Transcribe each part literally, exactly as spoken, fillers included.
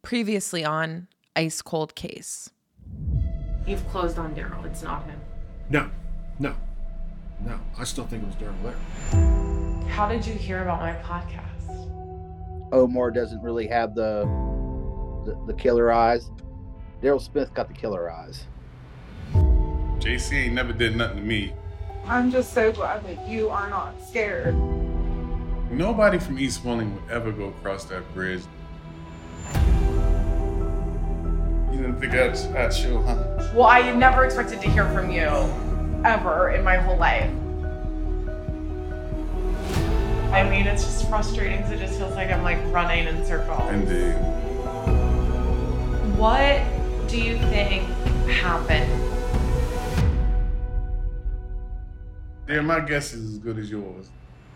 Previously on Ice Cold Case. You've closed on Daryl. It's not him. No, no, no. I still think it was Daryl there. How did you hear about my podcast? Omar doesn't really have the the, the killer eyes. Daryl Smith got the killer eyes. J C ain't never did nothing to me. I'm just so glad that you are not scared. Nobody from East Welling would ever go across that bridge. You didn't think I'd, I'd show, huh? Well, I never expected to hear from you, ever, in my whole life. I mean, it's just frustrating because it just feels like I'm, like, running in circles. Indeed. What do you think happened? Yeah, my guess is as good as yours.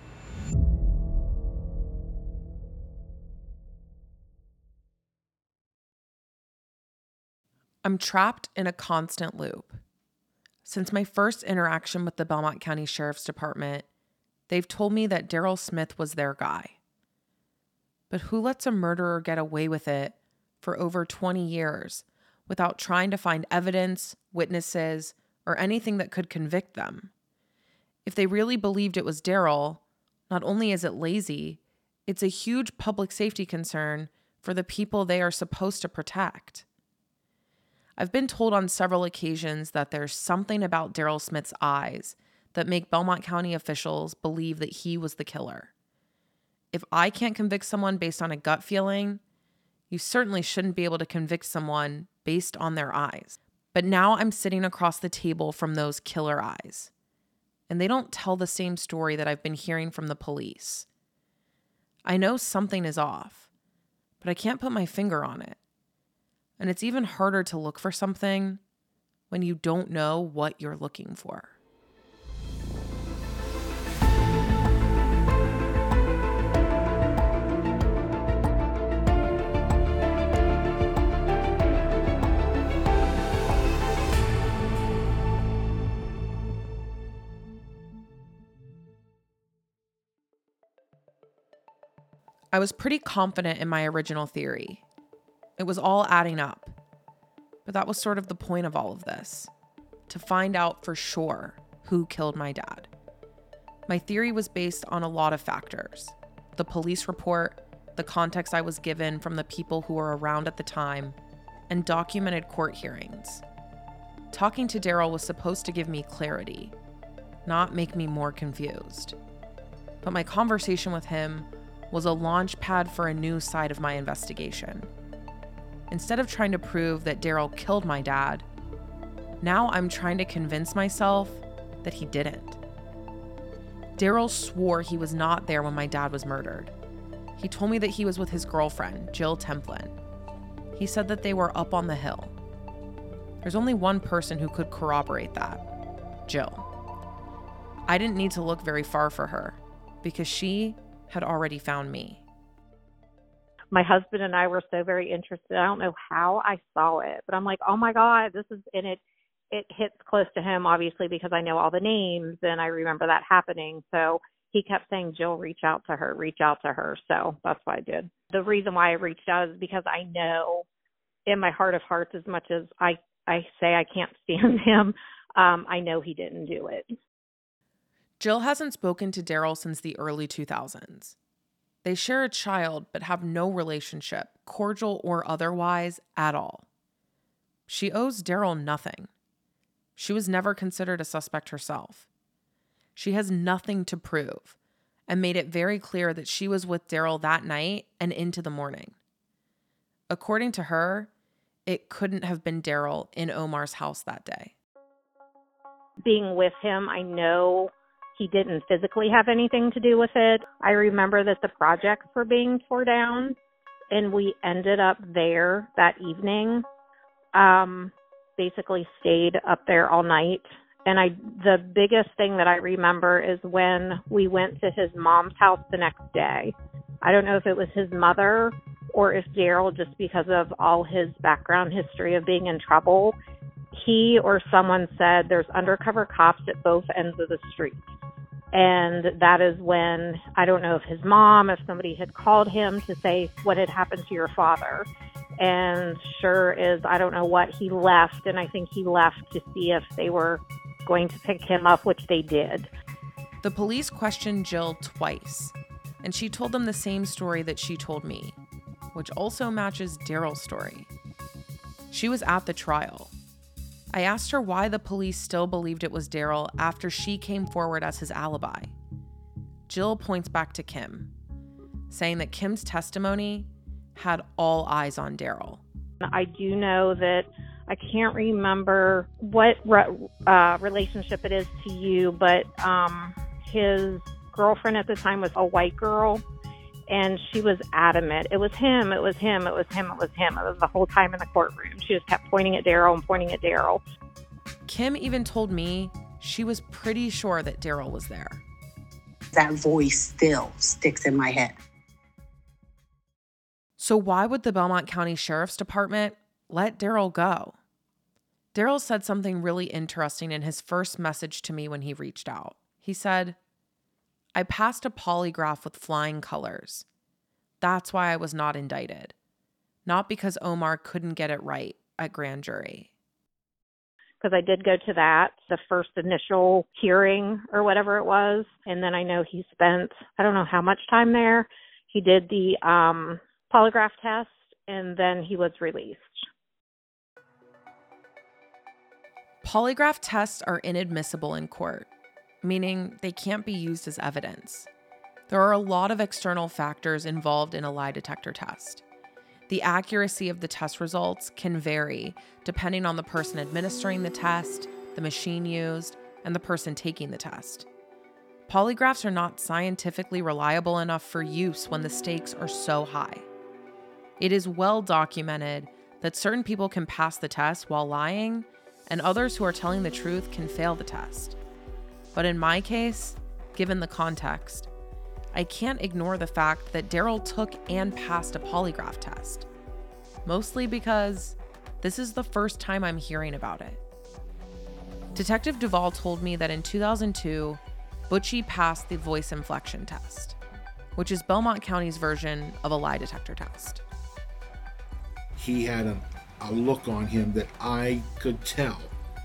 I'm trapped in a constant loop. Since my first interaction with the Belmont County Sheriff's Department, they've told me that Daryl Smith was their guy. But who lets a murderer get away with it for over twenty years without trying to find evidence, witnesses, or anything that could convict them? If they really believed it was Daryl, not only is it lazy, it's a huge public safety concern for the people they are supposed to protect. I've been told on several occasions that there's something about Daryl Smith's eyes that make Belmont County officials believe that he was the killer. If I can't convict someone based on a gut feeling, you certainly shouldn't be able to convict someone based on their eyes. But now I'm sitting across the table from those killer eyes, and they don't tell the same story that I've been hearing from the police. I know something is off, but I can't put my finger on it. And it's even harder to look for something when you don't know what you're looking for. I was pretty confident in my original theory. It was all adding up. But that was sort of the point of all of this, to find out for sure who killed my dad. My theory was based on a lot of factors: the police report, the context I was given from the people who were around at the time, and documented court hearings. Talking to Daryl was supposed to give me clarity, not make me more confused. But my conversation with him was a launch pad for a new side of my investigation. Instead of trying to prove that Daryl killed my dad, now I'm trying to convince myself that he didn't. Daryl swore he was not there when my dad was murdered. He told me that he was with his girlfriend, Jill Templin. He said that they were up on the hill. There's only one person who could corroborate that: Jill. I didn't need to look very far for her, because she had already found me. My husband and I were so very interested. I don't know how I saw it, but I'm like, oh my God, this is, and it, it hits close to him, obviously, because I know all the names and I remember that happening. So he kept saying, Jill, reach out to her, reach out to her. So that's what I did. The reason why I reached out is because I know in my heart of hearts, as much as I, I say I can't stand him, um, I know he didn't do it. Jill hasn't spoken to Daryl since the early two thousands. They share a child, but have no relationship, cordial or otherwise, at all. She owes Daryl nothing. She was never considered a suspect herself. She has nothing to prove, and made it very clear that she was with Daryl that night and into the morning. According to her, it couldn't have been Daryl in Omar's house that day. Being with him, I know he didn't physically have anything to do with it. I remember that the projects were being torn down, and we ended up there that evening. Um, basically stayed up there all night. And I, the biggest thing that I remember is when we went to his mom's house the next day. I don't know if it was his mother or if Daryl, just because of all his background history of being in trouble, he or someone said there's undercover cops at both ends of the street. And that is when, I don't know if his mom, if somebody had called him to say what had happened to your father. And sure is, I don't know what, he left, and I think he left to see if they were going to pick him up, which they did. The police questioned Jill twice, and she told them the same story that she told me, which also matches Daryl's story. She was at the trial. I asked her why the police still believed it was Daryl after she came forward as his alibi. Jill points back to Kim, saying that Kim's testimony had all eyes on Daryl. I do know that I can't remember what re- uh, relationship it is to you, but um, his girlfriend at the time was a white girl, and she was adamant. It was him, it was him, it was him, it was him. It was the whole time in the courtroom. She just kept pointing at Daryl and pointing at Daryl. Kim even told me she was pretty sure that Daryl was there. That voice still sticks in my head. So why would the Belmont County Sheriff's Department let Daryl go? Daryl said something really interesting in his first message to me when he reached out. He said, "I passed a polygraph with flying colors. That's why I was not indicted. Not because Omar couldn't get it right at grand jury." Because I did go to that, the first initial hearing or whatever it was. And then I know he spent, I don't know how much time there. He did the um, polygraph test, and then he was released. Polygraph tests are inadmissible in court, meaning they can't be used as evidence. There are a lot of external factors involved in a lie detector test. The accuracy of the test results can vary depending on the person administering the test, the machine used, and the person taking the test. Polygraphs are not scientifically reliable enough for use when the stakes are so high. It is well documented that certain people can pass the test while lying, and others who are telling the truth can fail the test. But in my case, given the context, I can't ignore the fact that Daryl took and passed a polygraph test, mostly because this is the first time I'm hearing about it. Detective Duvall told me that in two thousand two, Butchie passed the voice inflection test, which is Belmont County's version of a lie detector test. He had a, a look on him that I could tell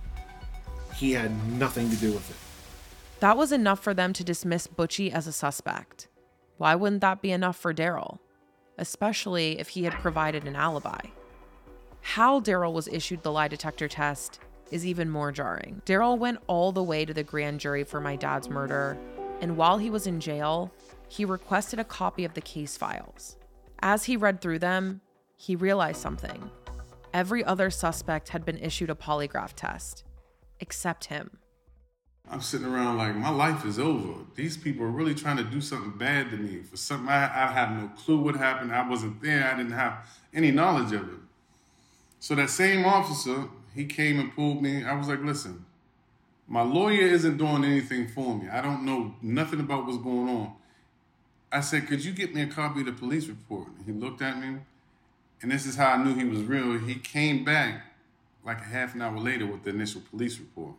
he had nothing to do with it. That was enough for them to dismiss Butchie as a suspect. Why wouldn't that be enough for Daryl? Especially if he had provided an alibi. How Daryl was issued the lie detector test is even more jarring. Daryl went all the way to the grand jury for my dad's murder, and while he was in jail, he requested a copy of the case files. As he read through them, he realized something. Every other suspect had been issued a polygraph test, except him. I'm sitting around like, my life is over. These people are really trying to do something bad to me for something I, I had no clue what happened. I wasn't there. I didn't have any knowledge of it. So that same officer, he came and pulled me. I was like, listen, my lawyer isn't doing anything for me. I don't know nothing about what's going on. I said, could you get me a copy of the police report? He looked at me, and this is how I knew he was real. He came back like a half an hour later with the initial police report.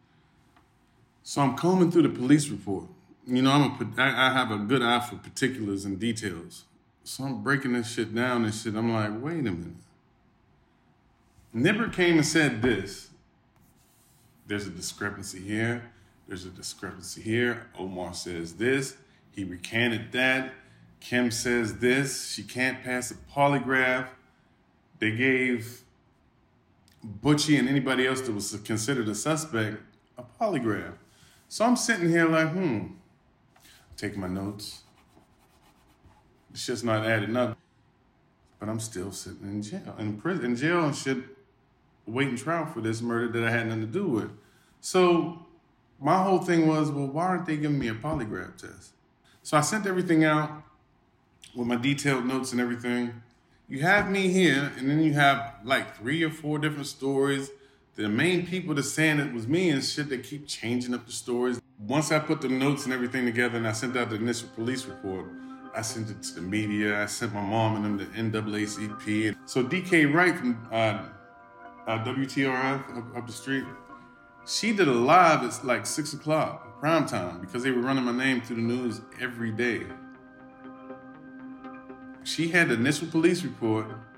So I'm combing through the police report. You know, I'm a, I have a good eye for particulars and details. So I'm breaking this shit down and shit. I'm like, wait a minute. Nibbert came and said this. There's a discrepancy here. There's a discrepancy here. Omar says this. He recanted that. Kim says this. She can't pass a polygraph. They gave Butchie and anybody else that was considered a suspect a polygraph. So I'm sitting here like, hmm, taking my notes. It's just not adding up. But I'm still sitting in jail, in prison, in jail and shit, waiting trial for this murder that I had nothing to do with. So my whole thing was, well, why aren't they giving me a polygraph test? So I sent everything out with my detailed notes and everything. You have me here, and then you have like three or four different stories. The main people that's saying it was me and shit, they keep changing up the stories. Once I put the notes and everything together and I sent out the initial police report, I sent it to the media. I sent my mom and them to N double A C P. So D K Wright from uh, uh, W T R F up, up the street, she did a live at like six o'clock, prime time, because they were running my name through the news every day. She had the initial police report,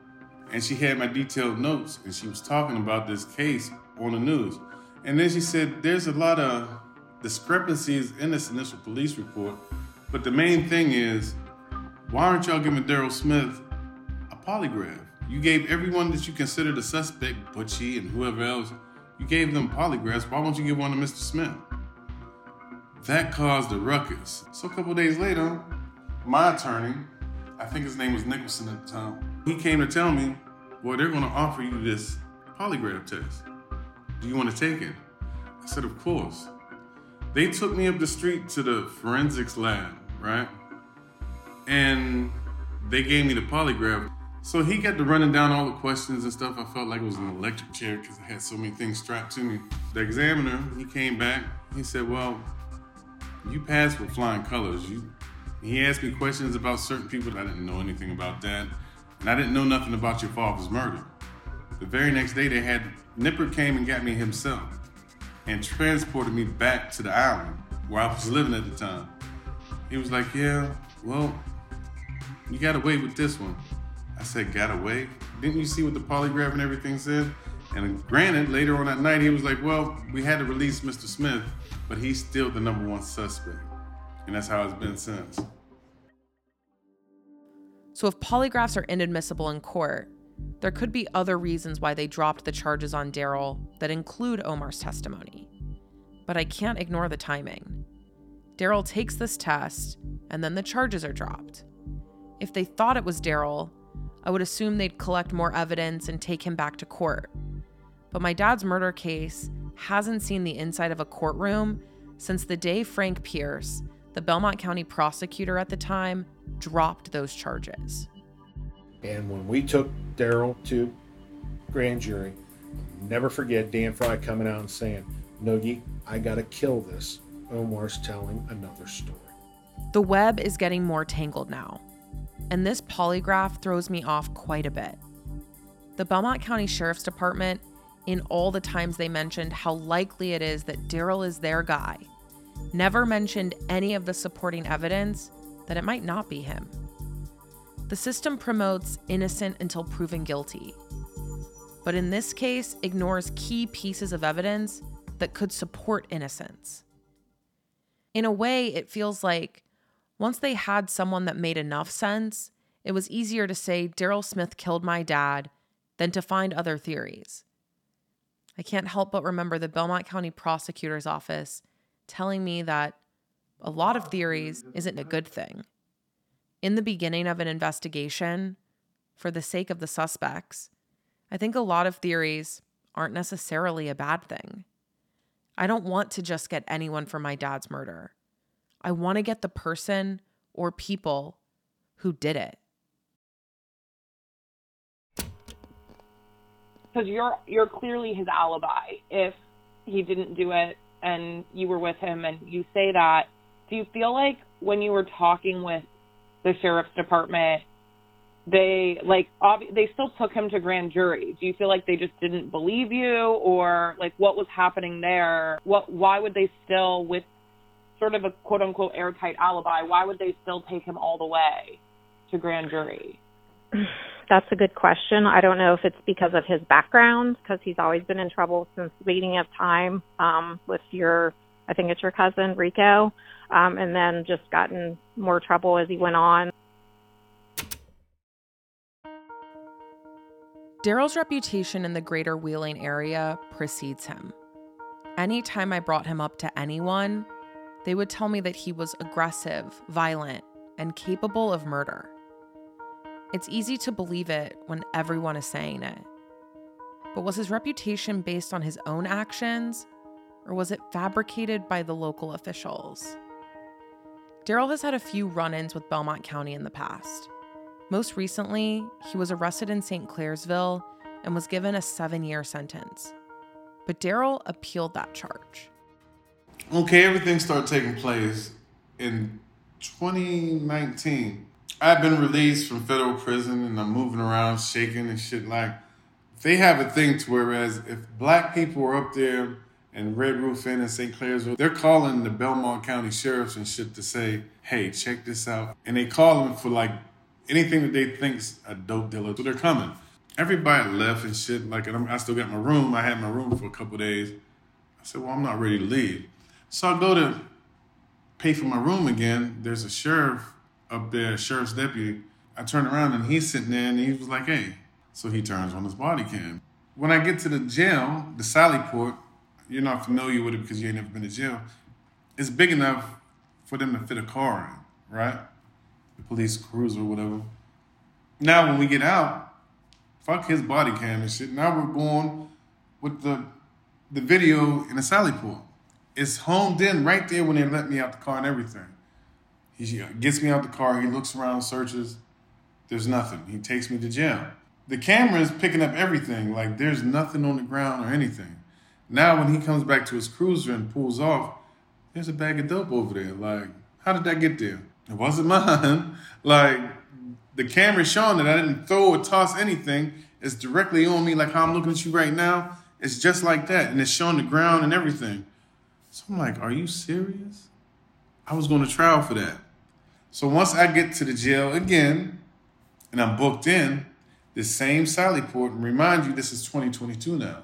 and she had my detailed notes, and she was talking about this case on the news. And then she said, there's a lot of discrepancies in this initial police report, but the main thing is, why aren't y'all giving Daryl Smith a polygraph? You gave everyone that you considered a suspect, Butchie and whoever else, you gave them polygraphs. Why won't you give one to Mister Smith? That caused a ruckus. So a couple days later, my attorney, I think his name was Nicholson at the time, he came to tell me, well, they're gonna offer you this polygraph test. Do you wanna take it? I said, of course. They took me up the street to the forensics lab, right? And they gave me the polygraph. So he got to running down all the questions and stuff. I felt like it was an electric chair because I had so many things strapped to me. The examiner, he came back, he said, well, you passed with flying colors. You, he asked me questions about certain people. I didn't know anything about that. And I didn't know nothing about your father's murder. The very next day they had, Nipper came and got me himself and transported me back to the island where I was living at the time. He was like, yeah, well, you got away with this one. I said, got away? Didn't you see what the polygraph and everything said? And granted, later on that night, he was like, well, we had to release Mister Smith, but he's still the number one suspect. And that's how it's been since. So if polygraphs are inadmissible in court, there could be other reasons why they dropped the charges on Daryl that include Omar's testimony. But I can't ignore the timing. Daryl takes this test, and then the charges are dropped. If they thought it was Daryl, I would assume they'd collect more evidence and take him back to court. But my dad's murder case hasn't seen the inside of a courtroom since the day Frank Pierce, the Belmont County prosecutor at the time, dropped those charges. And when we took Daryl to grand jury, never forget Dan Fry coming out and saying, Nogi, I gotta kill this. Omar's telling another story. The web is getting more tangled now, and this polygraph throws me off quite a bit. The Belmont County Sheriff's Department, in all the times they mentioned how likely it is that Daryl is their guy, never mentioned any of the supporting evidence that it might not be him. The system promotes innocent until proven guilty, but in this case ignores key pieces of evidence that could support innocence. In a way, it feels like once they had someone that made enough sense, it was easier to say Daryl Smith killed my dad than to find other theories. I can't help but remember the Belmont County Prosecutor's Office telling me that a lot of theories isn't a good thing. In the beginning of an investigation, for the sake of the suspects, I think a lot of theories aren't necessarily a bad thing. I don't want to just get anyone for my dad's murder. I want to get the person or people who did it. Because you're you're clearly his alibi if he didn't do it and you were with him and you say that. Do you feel like when you were talking with the sheriff's department, they like ob- they still took him to grand jury? Do you feel like they just didn't believe you, or like what was happening there? What why would they still, with sort of a quote unquote airtight alibi, why would they still take him all the way to grand jury? That's a good question. I don't know if it's because of his background, because he's always been in trouble since the beginning of time um, with your, I think it's your cousin, Rico, um, and then just gotten more trouble as he went on. Daryl's reputation in the greater Wheeling area precedes him. Anytime I brought him up to anyone, they would tell me that he was aggressive, violent, and capable of murder. It's easy to believe it when everyone is saying it. But was his reputation based on his own actions, or was it fabricated by the local officials? Daryl has had a few run-ins with Belmont County in the past. Most recently, he was arrested in Saint Clairsville and was given a seven-year sentence. But Daryl appealed that charge. Okay, everything started taking place in twenty nineteen. I've been released from federal prison and I'm moving around shaking and shit. Like, they have a thing to whereas if black people are up there in Red Roof Inn in Saint Clairsville, they're calling the Belmont County sheriffs and shit to say, hey, check this out. And they call them for like anything that they think's a dope dealer. So they're coming. everybody left and shit. Like, and I'm, I still got my room. I had my room for a couple of days. I said, well, I'm not ready to leave. So I go to pay for my room again. There's a sheriff up there, a sheriff's deputy. I turn around and he's sitting there and he was like, hey. So he turns on his body cam. When I get to the jail, the Sally Port, you're not familiar with it because you ain't never been to jail. It's big enough for them to fit a car in, right? The police cruiser or whatever. Now when we get out, fuck his body cam and shit. Now we're going with the the video in the Sally Port. It's homed in right there when they let me out the car and everything. He gets me out the car, he looks around, searches. There's nothing. He takes me to jail. The camera is picking up everything. Like, there's nothing on the ground or anything. Now when he comes back to his cruiser and pulls off, there's a bag of dope over there. Like, how did that get there? It wasn't mine. Like, the camera's showing that I didn't throw or toss anything. It's directly on me, like how I'm looking at you right now. It's just like that. And it's showing the ground and everything. So I'm like, are you serious? I was going to trial for that. So once I get to the jail again, and I'm booked in, the same Sally Port, and remind you, this is twenty twenty-two now.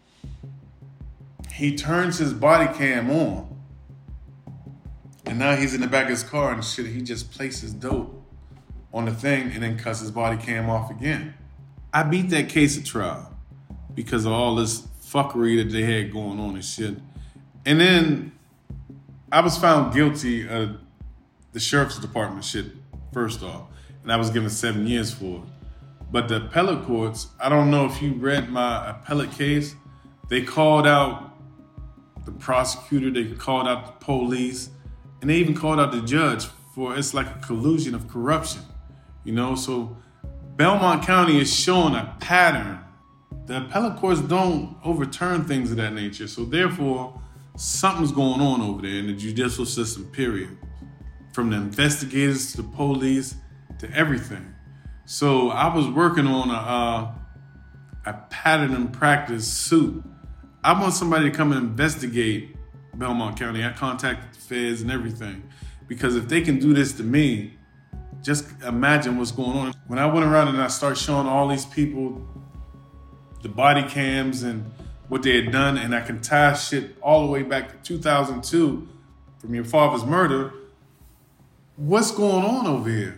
He turns his body cam on. And now he's in the back of his car and shit, he just places dope on the thing and then cuts his body cam off again. I beat that case at trial because of all this fuckery that they had going on and shit. And then I was found guilty of the sheriff's department shit, first off. And I was given seven years for it. But the appellate courts, I don't know if you read my appellate case, they called out the prosecutor, they called out the police, and they even called out the judge for, it's like a collusion of corruption, you know? So Belmont County is showing a pattern. The appellate courts don't overturn things of that nature. So therefore, something's going on over there in the judicial system, period. From the investigators to the police to everything. So I was working on a, uh, a pattern and practice suit. I want somebody to come and investigate Belmont County. I contacted the feds and everything. Because if they can do this to me, just imagine what's going on. When I went around and I started showing all these people the body cams and what they had done, and I can tie shit all the way back to two thousand two from your father's murder, what's going on over here?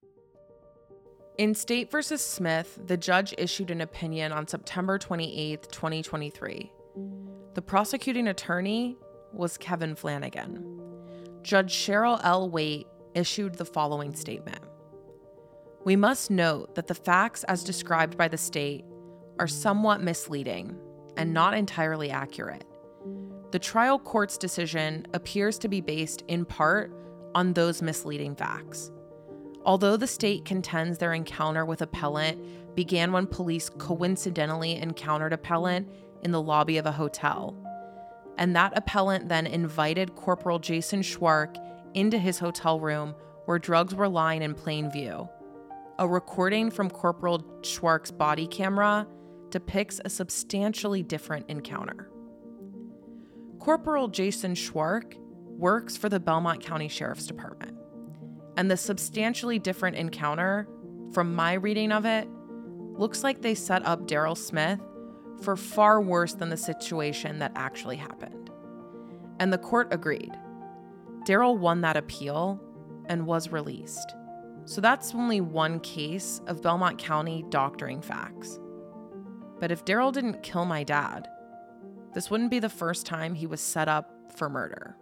In State versus Smith, the judge issued an opinion on September twenty-eighth, twenty twenty-three. The prosecuting attorney was Kevin Flanagan. Judge Cheryl L. Waite issued the following statement. We must note that the facts as described by the state are somewhat misleading and not entirely accurate. The trial court's decision appears to be based in part on those misleading facts. Although the state contends their encounter with appellant began when police coincidentally encountered appellant in the lobby of a hotel, and that appellant then invited Corporal Jason Schwark into his hotel room where drugs were lying in plain view. A recording from Corporal Schwark's body camera depicts a substantially different encounter. Corporal Jason Schwark works for the Belmont County Sheriff's Department. And the substantially different encounter, from my reading of it, looks like they set up Daryl Smith for far worse than the situation that actually happened. And the court agreed. Daryl won that appeal and was released. So that's only one case of Belmont County doctoring facts. But if Daryl didn't kill my dad, this wouldn't be the first time he was set up for murder.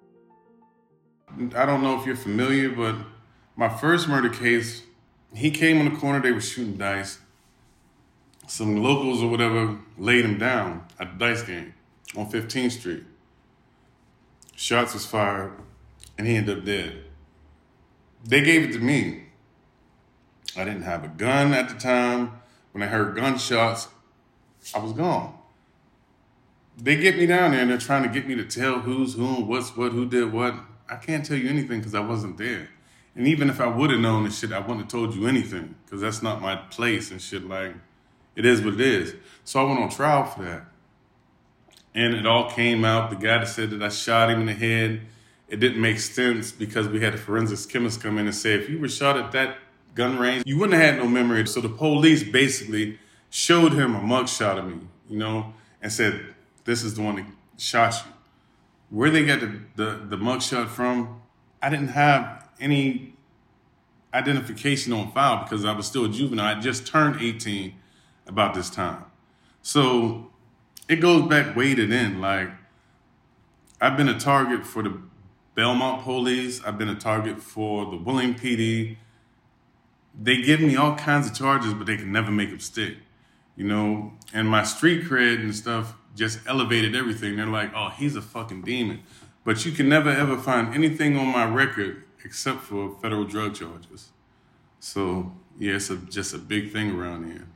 I don't know if you're familiar, but my first murder case, he came on the corner, they were shooting dice. Some locals or whatever laid him down at the dice game on fifteenth street. Shots was fired, and he ended up dead. They gave it to me. I didn't have a gun at the time. When I heard gunshots, I was gone. They get me down there, and they're trying to get me to tell who's who, what's what, who did what. I can't tell you anything because I wasn't there. And even if I would have known this shit, I wouldn't have told you anything because that's not my place and shit. Like, it is what it is. So I went on trial for that. And it all came out. The guy that said that I shot him in the head, it didn't make sense because we had a forensics chemist come in and say, if you were shot at that gun range, you wouldn't have had no memory. So the police basically showed him a mugshot of me, you know, and said, this is the one that shot you. Where they got the, the, the mugshot from, I didn't have any identification on file because I was still a juvenile. I just turned eighteen about this time. So it goes back way to then. Like, I've been a target for the Belmont police. I've been a target for the Willing P D. They give me all kinds of charges, but they can never make them stick, you know? And my street cred and stuff just elevated everything. They're like, oh, he's a fucking demon. But you can never, ever find anything on my record except for federal drug charges. So, yeah, it's a, just a big thing around here.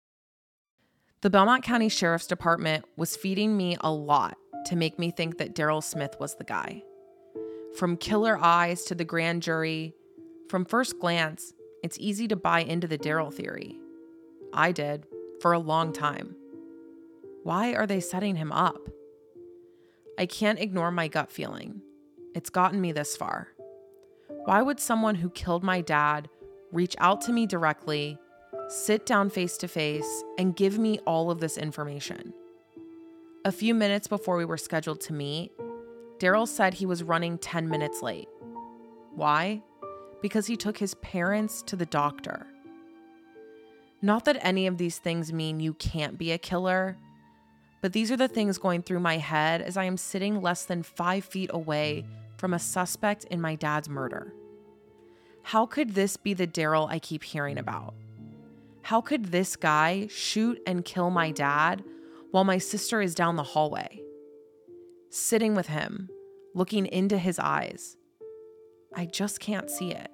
The Belmont County Sheriff's Department was feeding me a lot to make me think that Daryl Smith was the guy. From killer eyes to the grand jury, from first glance, it's easy to buy into the Daryl theory. I did, for a long time. Why are they setting him up? I can't ignore my gut feeling. It's gotten me this far. Why would someone who killed my dad reach out to me directly, sit down face to face, and give me all of this information? A few minutes before we were scheduled to meet, Daryl said he was running ten minutes late. Why? Because he took his parents to the doctor. Not that any of these things mean you can't be a killer, but these are the things going through my head as I am sitting less than five feet away from a suspect in my dad's murder. How could this be the Daryl I keep hearing about? How could this guy shoot and kill my dad while my sister is down the hallway? Sitting with him, looking into his eyes. I just can't see it.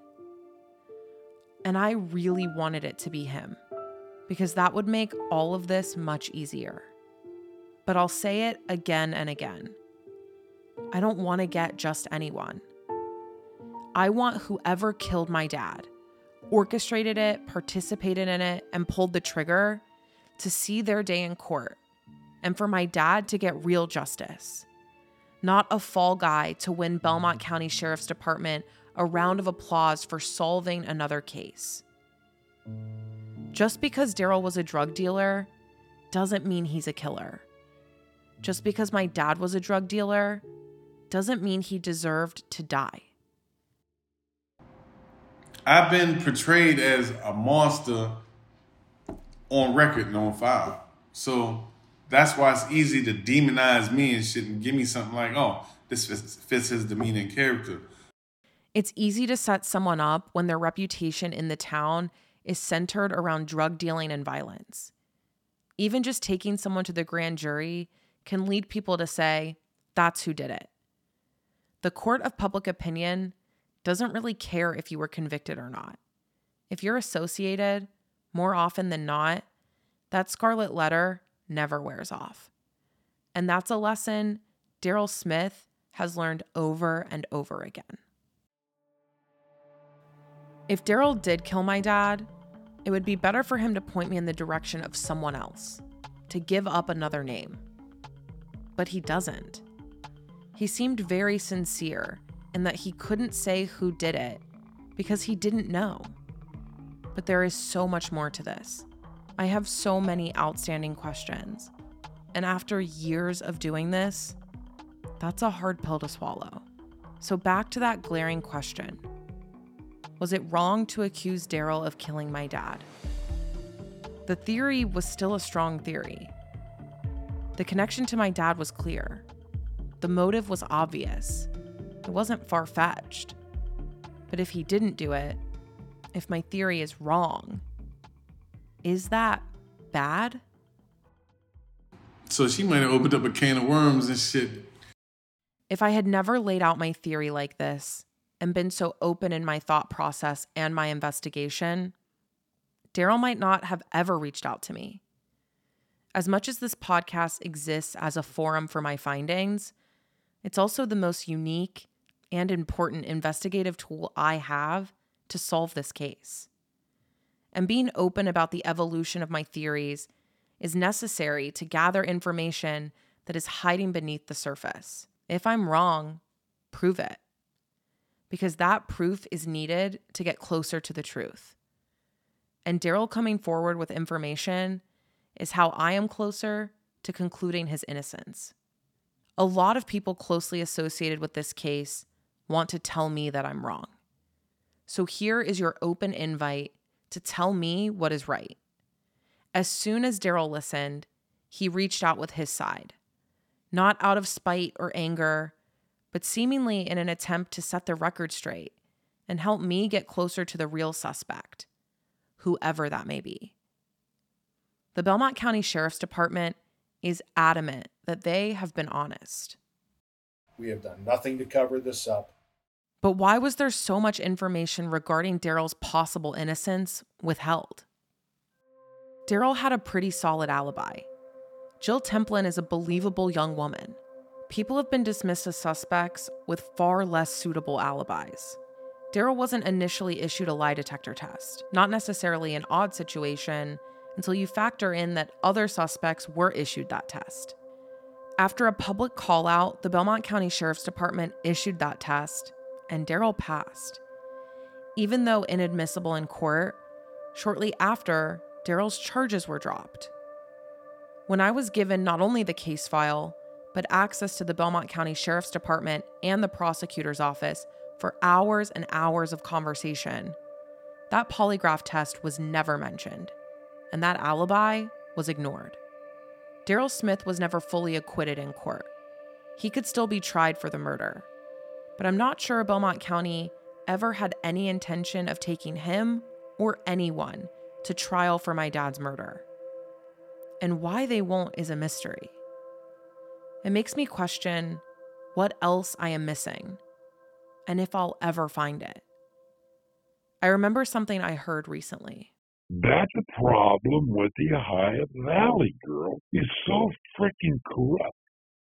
And I really wanted it to be him, because that would make all of this much easier. But I'll say it again and again. I don't want to get just anyone. I want whoever killed my dad, orchestrated it, participated in it, and pulled the trigger to see their day in court, and for my dad to get real justice. Not a fall guy to win Belmont County Sheriff's Department a round of applause for solving another case. Just because Daryl was a drug dealer doesn't mean he's a killer. Just because my dad was a drug dealer doesn't mean he deserved to die. I've been portrayed as a monster on record and on file. So that's why it's easy to demonize me and shit and give me something like, oh, this fits, fits his demeanor and character. It's easy to set someone up when their reputation in the town is centered around drug dealing and violence. Even just taking someone to the grand jury can lead people to say, that's who did it. The court of public opinion doesn't really care if you were convicted or not. If you're associated, more often than not, that scarlet letter never wears off. And that's a lesson Daryl Smith has learned over and over again. If Daryl did kill my dad, it would be better for him to point me in the direction of someone else, to give up another name. But he doesn't. He seemed very sincere in that he couldn't say who did it because he didn't know. But there is so much more to this. I have so many outstanding questions. And after years of doing this, that's a hard pill to swallow. So back to that glaring question. Was it wrong to accuse Daryl of killing my dad? The theory was still a strong theory. The connection to my dad was clear. The motive was obvious. It wasn't far-fetched. But if he didn't do it, if my theory is wrong, is that bad? So she might have opened up a can of worms and shit. If I had never laid out my theory like this and been so open in my thought process and my investigation, Daryl might not have ever reached out to me. As much as this podcast exists as a forum for my findings, it's also the most unique and important investigative tool I have to solve this case. And being open about the evolution of my theories is necessary to gather information that is hiding beneath the surface. If I'm wrong, prove it. Because that proof is needed to get closer to the truth. And Daryl coming forward with information is how I am closer to concluding his innocence. A lot of people closely associated with this case want to tell me that I'm wrong. So here is your open invite to tell me what is right. As soon as Daryl listened, he reached out with his side, not out of spite or anger, but seemingly in an attempt to set the record straight and help me get closer to the real suspect, whoever that may be. The Belmont County Sheriff's Department is adamant that they have been honest. We have done nothing to cover this up. But why was there so much information regarding Daryl's possible innocence withheld? Daryl had a pretty solid alibi. Jill Templin is a believable young woman. People have been dismissed as suspects with far less suitable alibis. Daryl wasn't initially issued a lie detector test, not necessarily an odd situation, until you factor in that other suspects were issued that test. After a public call out, the Belmont County Sheriff's Department issued that test, and Daryl passed. Even though inadmissible in court, shortly after, Daryl's charges were dropped. When I was given not only the case file, but access to the Belmont County Sheriff's Department and the prosecutor's office for hours and hours of conversation, that polygraph test was never mentioned, and that alibi was ignored. Daryl Smith was never fully acquitted in court. He could still be tried for the murder, but I'm not sure Belmont County ever had any intention of taking him or anyone to trial for my dad's murder. And why they won't is a mystery. It makes me question what else I am missing, and if I'll ever find it. I remember something I heard recently. That's a problem with the Ohio Valley, girl. It's so freaking corrupt.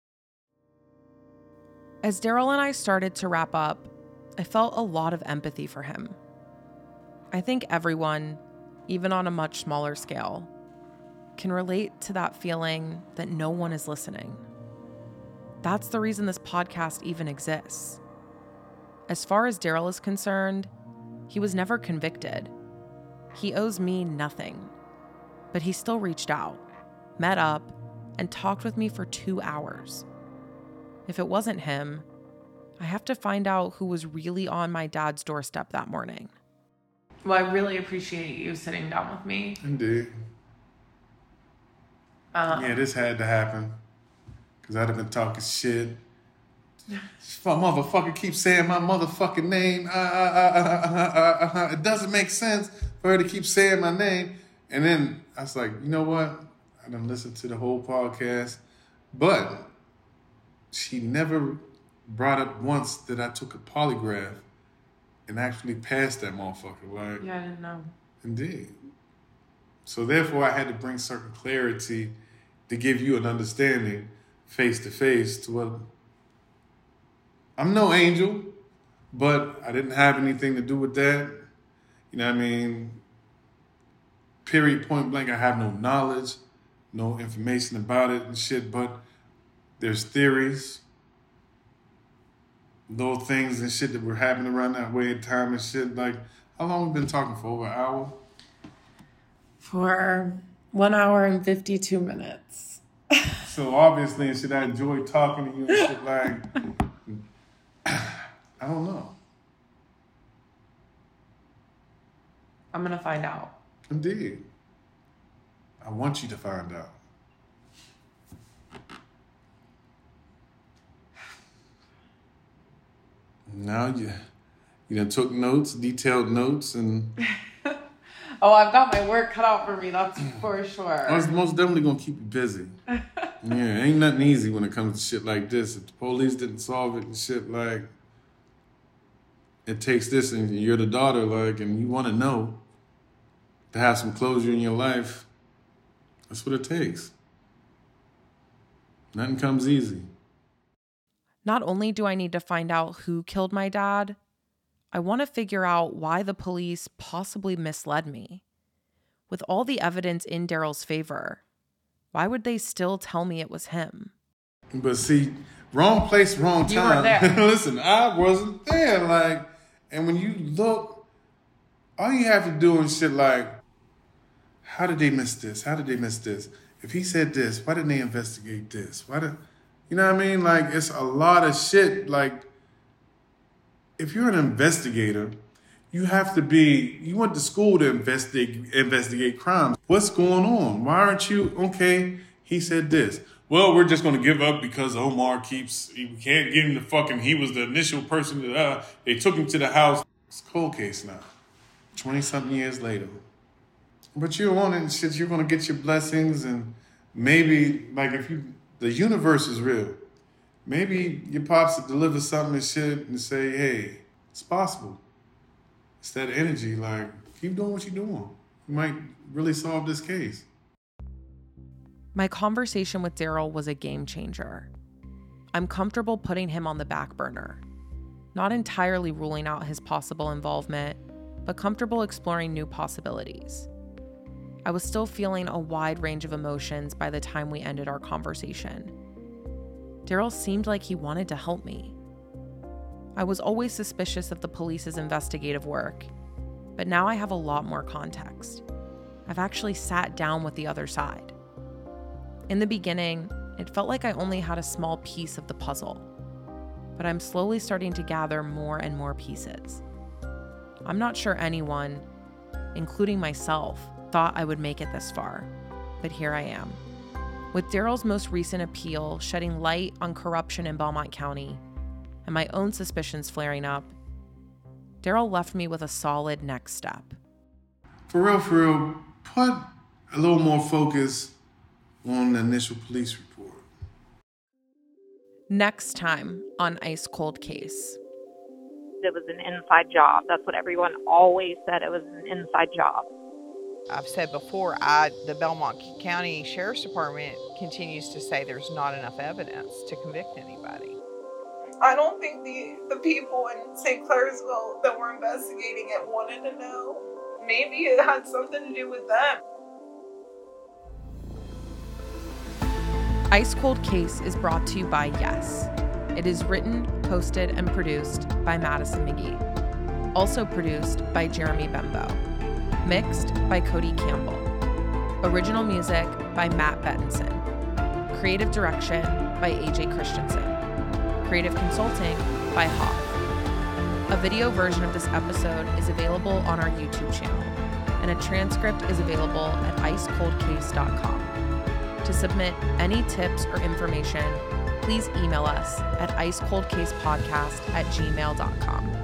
As Daryl and I started to wrap up, I felt a lot of empathy for him. I think everyone, even on a much smaller scale, can relate to that feeling that no one is listening. That's the reason this podcast even exists. As far as Daryl is concerned, he was never convicted. He owes me nothing, but he still reached out, met up, and talked with me for two hours. If it wasn't him, I have to find out who was really on my dad's doorstep that morning. Well, I really appreciate you sitting down with me. Indeed. Um, yeah, this had to happen. Because I'd have been talking shit. This motherfucker keeps saying my motherfucking name. Uh, uh, uh, uh, uh, uh, uh. It doesn't make sense for her to keep saying my name. And then I was like, you know what? I done listened to the whole podcast. But she never brought up once that I took a polygraph and actually passed that motherfucker. Like, yeah, I didn't know. Indeed. So therefore, I had to bring certain clarity to give you an understanding face to face to what... I'm no angel, but I didn't have anything to do with that. You know what I mean? Period, point blank, I have no knowledge, no information about it and shit, but there's theories, little things and shit that were happening around that way in time and shit. Like, how long have we been talking for? Over an hour? For one hour and fifty-two minutes. So obviously and shit, I enjoy talking to you and shit like... I don't know. I'm going to find out. Indeed. I want you to find out. Now you, you done took notes, detailed notes, and... Oh, I've got my work cut out for me, that's for sure. I was most definitely going to keep you busy. Yeah, ain't nothing easy when it comes to shit like this. If the police didn't solve it and shit, like, it takes this and you're the daughter, like, and you want to know to have some closure in your life, that's what it takes. Nothing comes easy. Not only do I need to find out who killed my dad, I want to figure out why the police possibly misled me. With all the evidence in Daryl's favor, why would they still tell me it was him? But see, wrong place, wrong time. You weren't there. Listen, I wasn't there. Like, and when you look, all you have to do is shit like, how did they miss this? How did they miss this? If he said this, why didn't they investigate this? Why did, you know what I mean? Like, it's a lot of shit. Like, if you're an investigator, you have to be, you went to school to investigate, investigate crimes. What's going on? Why aren't you, okay, he said this. Well, we're just going to give up because Omar keeps, we can't get him to fucking, he was the initial person that, uh, they took him to the house. It's a cold case now, twenty-something years later. But you're on it and shit, you're going to get your blessings, and maybe, like, if you, the universe is real. Maybe your pops will deliver something and shit and say, hey, it's possible. It's that energy, like, keep doing what you're doing. You might really solve this case. My conversation with Daryl was a game changer. I'm comfortable putting him on the back burner, not entirely ruling out his possible involvement, but comfortable exploring new possibilities. I was still feeling a wide range of emotions by the time we ended our conversation. Daryl seemed like he wanted to help me. I was always suspicious of the police's investigative work, but now I have a lot more context. I've actually sat down with the other side. In the beginning, it felt like I only had a small piece of the puzzle, but I'm slowly starting to gather more and more pieces. I'm not sure anyone, including myself, thought I would make it this far, but here I am. With Daryl's most recent appeal shedding light on corruption in Belmont County, and my own suspicions flaring up, Daryl left me with a solid next step. For real, for real, put a little more focus on the initial police report. Next time on Ice Cold Case. It was an inside job. That's what everyone always said. It was an inside job. I've said before, I, the Belmont County Sheriff's Department continues to say there's not enough evidence to convict anybody. I don't think the, the people in Saint Clairsville that were investigating it wanted to know. Maybe it had something to do with them. Ice Cold Case is brought to you by Yes. It is written, hosted, and produced by Madison McGee. Also produced by Jeremy Bembo. Mixed by Cody Campbell. Original music by Matt Bettinson. Creative direction by A J Christensen. Creative consulting by Hoff. A video version of this episode is available on our YouTube channel, and a transcript is available at ice cold case dot com. To submit any tips or information, please email us at ice cold case podcast at gmail dot com.